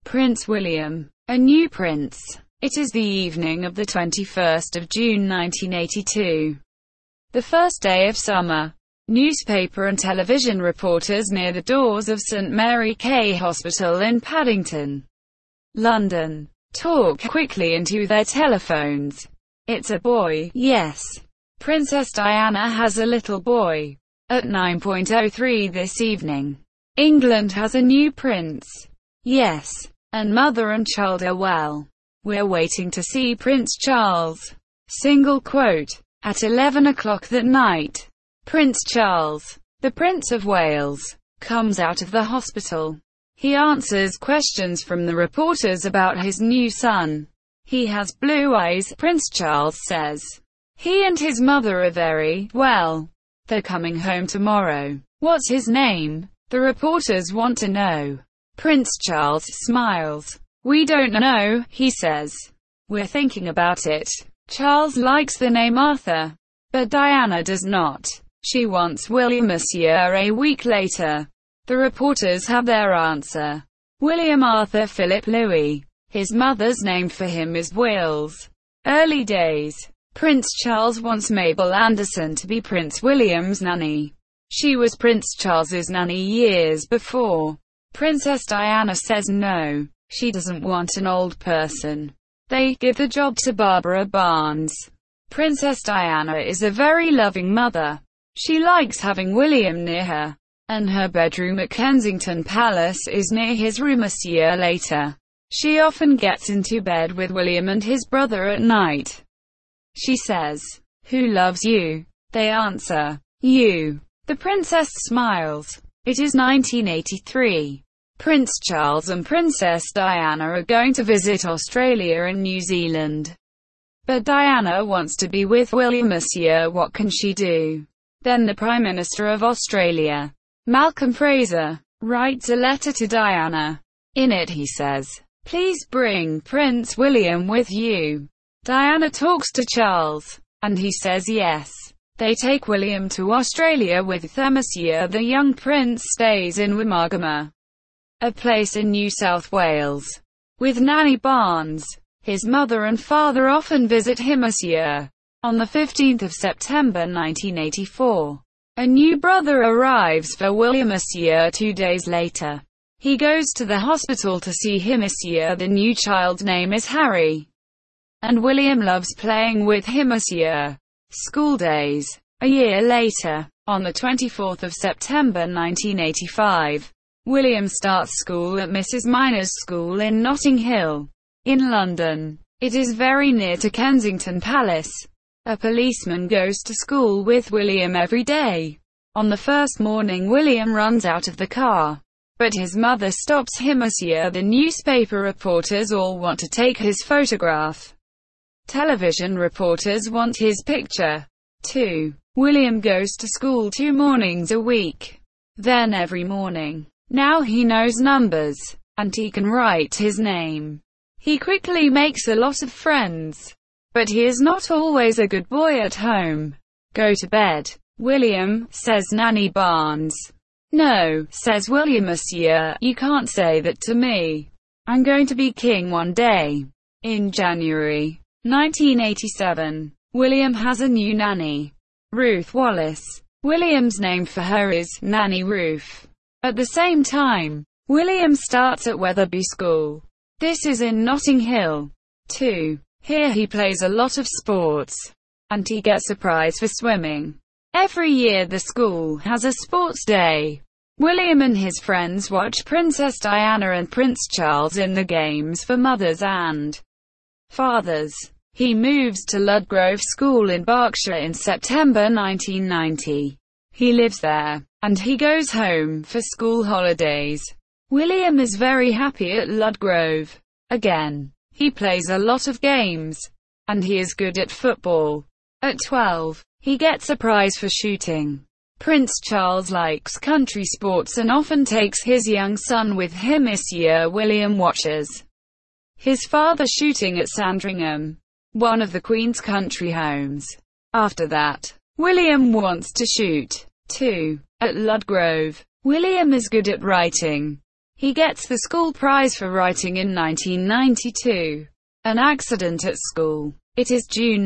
Prince William, a new prince. It is the evening of the 21st of June 1982. The first day of summer. Newspaper and television reporters near the doors of St Mary K Hospital in Paddington, London, talk quickly into their telephones. It's a boy, yes. Princess Diana has a little boy. At 9:03 this evening. England has a new prince. Yes. And mother and child are well. We're waiting to see Prince Charles. Single quote. At 11 o'clock that night, Prince Charles, the Prince of Wales, comes out of the hospital. He answers questions from the reporters about his new son. He has blue eyes, Prince Charles says. He and his mother are very well. They're coming home tomorrow. What's his name? The reporters want to know. Prince Charles smiles. We don't know, he says. We're thinking about it. Charles likes the name Arthur. But Diana does not. She wants William Monsieur. A week later, the reporters have their answer. William Arthur Philip Louis. His mother's name for him is Wills. Early days. Prince Charles wants Mabel Anderson to be Prince William's nanny. She was Prince Charles's nanny years before. Princess Diana says no, she doesn't want an old person. They give the job to Barbara Barnes. Princess Diana is a very loving mother. She likes having William near her, and her bedroom at Kensington Palace is near his room a year later. She often gets into bed with William and his brother at night. She says, "Who loves you?" They answer, "You." The princess smiles. It is 1983. Prince Charles and Princess Diana are going to visit Australia and New Zealand. But Diana wants to be with William Monsieur. What can she do? Then the Prime Minister of Australia, Malcolm Fraser, writes a letter to Diana. In it he says, "Please bring Prince William with you." Diana talks to Charles, and he says yes. They take William to Australia with their Monsieur. The young prince stays in Wymagama, a place in New South Wales, with Nanny Barnes. His mother and father often visit him Monsieur. On the 15th of September 1984, a new brother arrives for William Monsieur 2 days later. He goes to the hospital to see him Monsieur. The new child's name is Harry, and William loves playing with him Monsieur. School days. A year later, on the 24th of September 1985, William starts school at Mrs. Minor's School in Notting Hill, in London. It is very near to Kensington Palace. A policeman goes to school with William every day. On the first morning, William runs out of the car, but his mother stops him Monsieur. The newspaper reporters all want to take his photograph. Television reporters want his picture, too. William goes to school 2 mornings a week. Then every morning. Now he knows numbers, and he can write his name. He quickly makes a lot of friends. But he is not always a good boy at home. Go to bed, William, says Nanny Barnes. No, says William Monsieur, you can't say that to me. I'm going to be king one day. In January 1987, William has a new nanny, Ruth Wallace. William's name for her is Nanny Ruth. At the same time, William starts at Wetherby School. This is in Notting Hill, too. Here he plays a lot of sports, and he gets a prize for swimming. Every year the school has a sports day. William and his friends watch Princess Diana and Prince Charles in the games for mothers and fathers. He moves to Ludgrove School in Berkshire in September 1990. He lives there, and he goes home for school holidays. William is very happy at Ludgrove. Again, he plays a lot of games, and he is good at football. At 12, he gets a prize for shooting. Prince Charles likes country sports and often takes his young son with him. Monsieur William watches his father shooting at Sandringham, one of the Queen's country homes. After that, William wants to shoot, too, at Ludgrove. William is good at writing. He gets the school prize for writing in 1992. An accident at school. It is June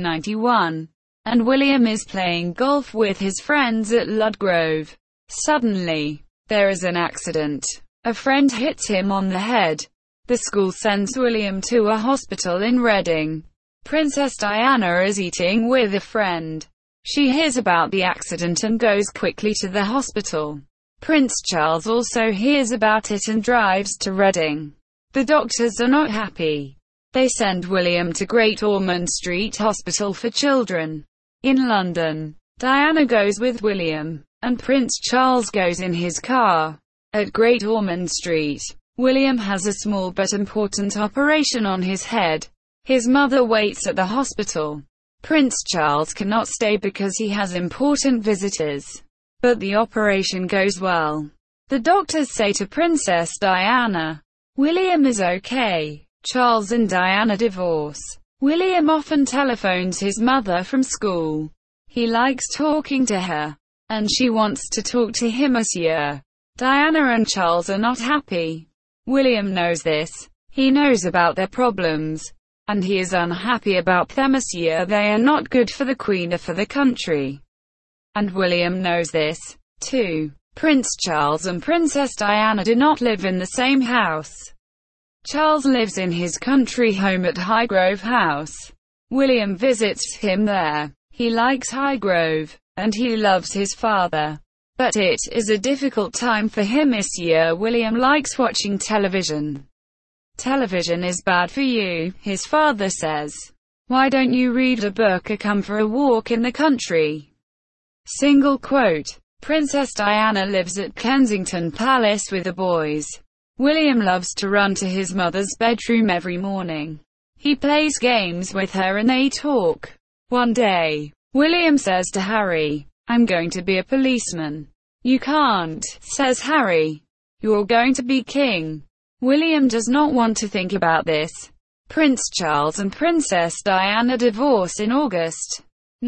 1991, and William is playing golf with his friends at Ludgrove. Suddenly, there is an accident. A friend hits him on the head. The school sends William to a hospital in Reading. Princess Diana is eating with a friend. She hears about the accident and goes quickly to the hospital. Prince Charles also hears about it and drives to Reading. The doctors are not happy. They send William to Great Ormond Street Hospital for Children in London. Diana goes with William, and Prince Charles goes in his car. At Great Ormond Street, William has a small but important operation on his head. His mother waits at the hospital. Prince Charles cannot stay because he has important visitors. But the operation goes well. The doctors say to Princess Diana, "William is okay." Charles and Diana divorce. William often telephones his mother from school. He likes talking to her, and she wants to talk to him this year. Diana and Charles are not happy. William knows this. He knows about their problems, and he is unhappy about them this year. They are not good for the Queen or for the country. And William knows this, too. Prince Charles and Princess Diana do not live in the same house. Charles lives in his country home at Highgrove House. William visits him there. He likes Highgrove, and he loves his father. But it is a difficult time for him this year. William likes watching television. Television is bad for you, his father says. Why don't you read a book or come for a walk in the country? Single quote. Princess Diana lives at Kensington Palace with the boys. William loves to run to his mother's bedroom every morning. He plays games with her and they talk. One day, William says to Harry, "I'm going to be a policeman." "You can't," says Harry. "You're going to be king." William does not want to think about this. Prince Charles and Princess Diana divorce in August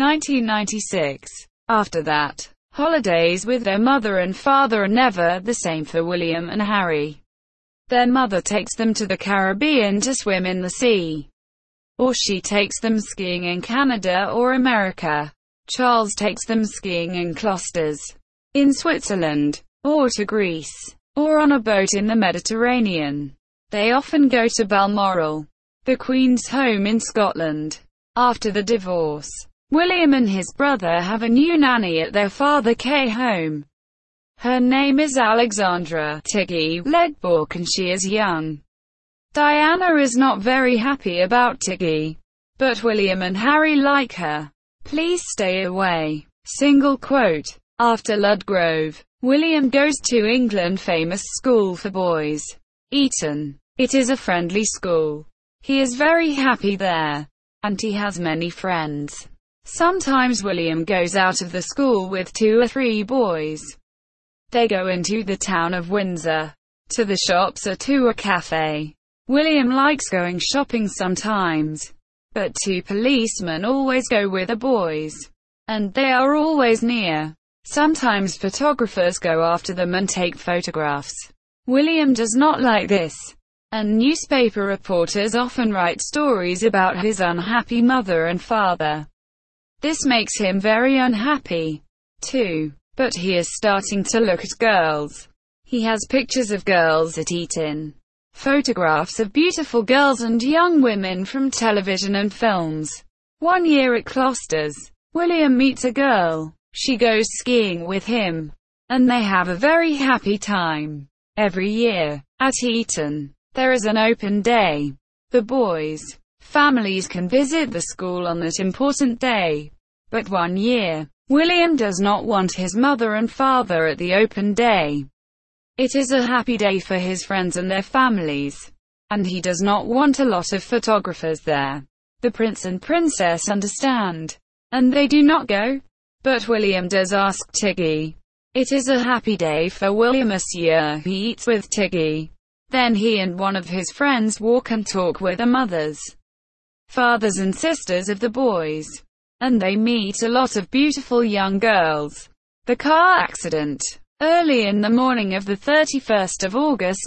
1996. After that, holidays with their mother and father are never the same for William and Harry. Their mother takes them to the Caribbean to swim in the sea. Or she takes them skiing in Canada or America. Charles takes them skiing in Closters, in Switzerland, or to Greece, or on a boat in the Mediterranean. They often go to Balmoral, the Queen's home in Scotland. After the divorce, William and his brother have a new nanny at their Father K home. Her name is Alexandra Tiggy Legborg and she is young. Diana is not very happy about Tiggy, but William and Harry like her. "Please stay away." Single quote. After Ludgrove, William goes to England's famous school for boys, Eton. It is a friendly school. He is very happy there, and he has many friends. Sometimes William goes out of the school with 2 or 3 boys. They go into the town of Windsor, to the shops or to a cafe. William likes going shopping sometimes, but 2 policemen always go with the boys, and they are always near. Sometimes photographers go after them and take photographs. William does not like this, and newspaper reporters often write stories about his unhappy mother and father. This makes him very unhappy, too. But he is starting to look at girls. He has pictures of girls at Eton. Photographs of beautiful girls and young women from television and films. One year at Closters, William meets a girl. She goes skiing with him, and they have a very happy time. Every year, at Eton, there is an open day. The boys' families can visit the school on that important day. But one year, William does not want his mother and father at the open day. It is a happy day for his friends and their families, and he does not want a lot of photographers there. The prince and princess understand, and they do not go. But William does ask Tiggy. It is a happy day for William this year. He eats with Tiggy. Then he and one of his friends walk and talk with the mothers, fathers and sisters of the boys. And they meet a lot of beautiful young girls. The car accident Early in the morning of the 31st of August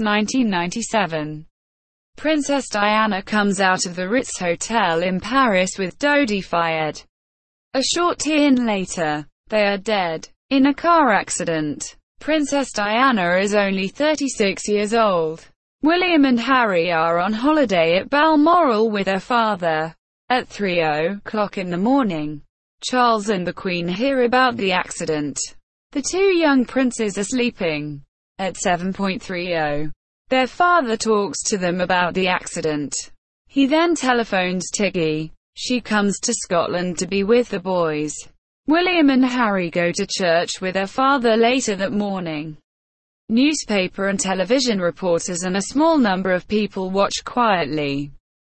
1997, Princess Diana comes out of the Ritz Hotel in Paris with Dodi Fayed. A short time later, they are dead in a car accident. Princess Diana is only 36 years old. William and Harry are on holiday at Balmoral with their father. At 3:00 in the morning, Charles and the Queen hear about the accident. The two young princes are sleeping. At 7:30, their father talks to them about the accident. He then telephones Tiggy. She comes to Scotland to be with the boys. William and Harry go to church with their father later that morning. Newspaper and television reporters and a small number of people watch quietly.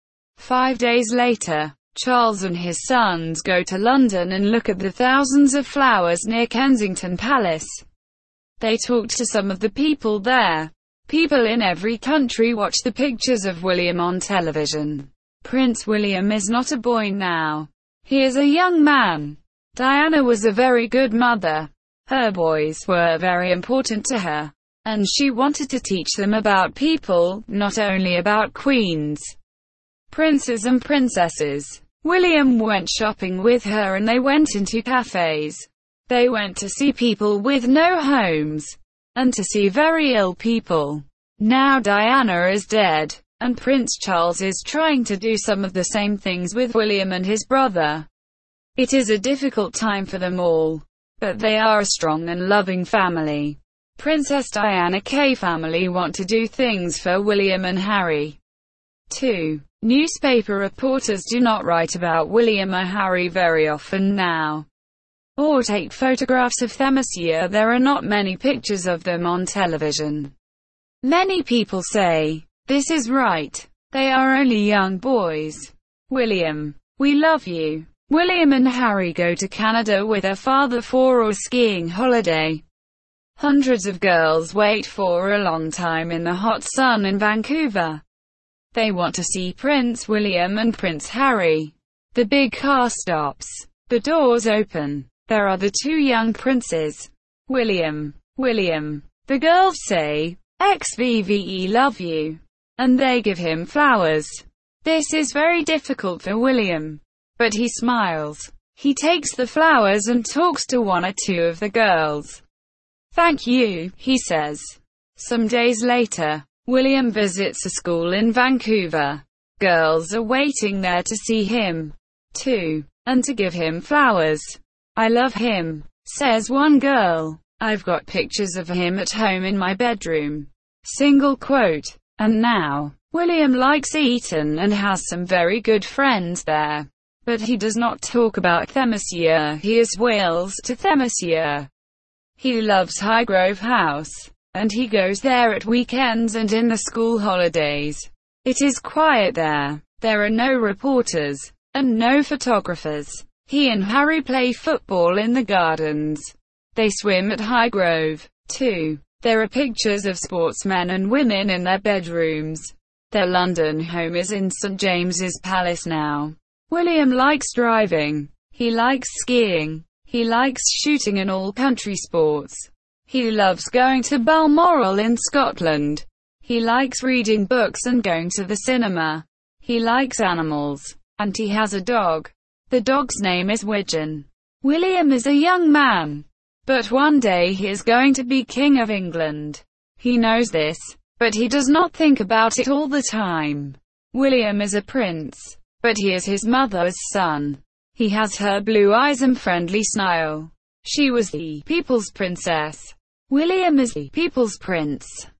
5 days later, Charles and his sons go to London and look at the thousands of flowers near Kensington Palace. They talk to some of the people there. People in every country watch the pictures of William on television. Prince William is not a boy now. He is a young man. Diana was a very good mother. Her boys were very important to her, and she wanted to teach them about people, not only about queens, princes and princesses. William went shopping with her and they went into cafes. They went to see people with no homes, and to see very ill people. Now Diana is dead, and Prince Charles is trying to do some of the same things with William and his brother. It is a difficult time for them all, but they are a strong and loving family. Princess Diana K family want to do things for William and Harry. 2. Newspaper reporters do not write about William or Harry very often now, or take photographs of them this year. There are not many pictures of them on television. Many people say, this is right. They are only young boys. William, we love you. William and Harry go to Canada with their father for a skiing holiday. Hundreds of girls wait for a long time in the hot sun in Vancouver. They want to see Prince William and Prince Harry. The big car stops. The doors open. There are the two young princes. William, William. The girls say, XVVE love you. And they give him flowers. This is very difficult for William, but he smiles. He takes the flowers and talks to one or two of the girls. Thank you, he says. Some days later, William visits a school in Vancouver. Girls are waiting there to see him, too, and to give him flowers. I love him, says one girl. I've got pictures of him at home in my bedroom. Single quote. And now, William likes Eton and has some very good friends there. But he does not talk about them this year. He is wills to them this year. He loves Highgrove House, and he goes there at weekends and in the school holidays. It is quiet there. There are no reporters, and no photographers. He and Harry play football in the gardens. They swim at Highgrove, too. There are pictures of sportsmen and women in their bedrooms. Their London home is in St. James's Palace now. William likes driving. He likes skiing. He likes shooting and all country sports. He loves going to Balmoral in Scotland. He likes reading books and going to the cinema. He likes animals. And he has a dog. The dog's name is Widgeon. William is a young man. But one day he is going to be King of England. He knows this, but he does not think about it all the time. William is a prince, but he is his mother's son. He has her blue eyes and friendly smile. She was the people's princess. William is the people's prince.